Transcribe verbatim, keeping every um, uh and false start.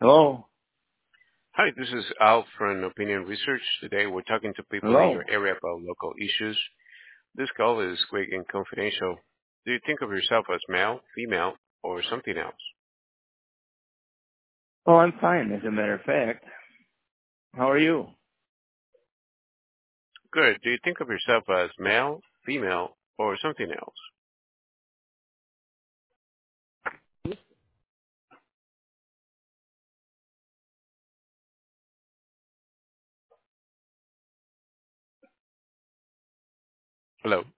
Hello? Hi, this is Al from Opinion Research. Today we're talking to people in your Hello? area about local issues. This call is quick and confidential. Do you think of yourself as male, female, or something else? Oh, I'm fine, as a matter of fact. How are you? Good. Do you think of yourself as male, female, or something else? Hello?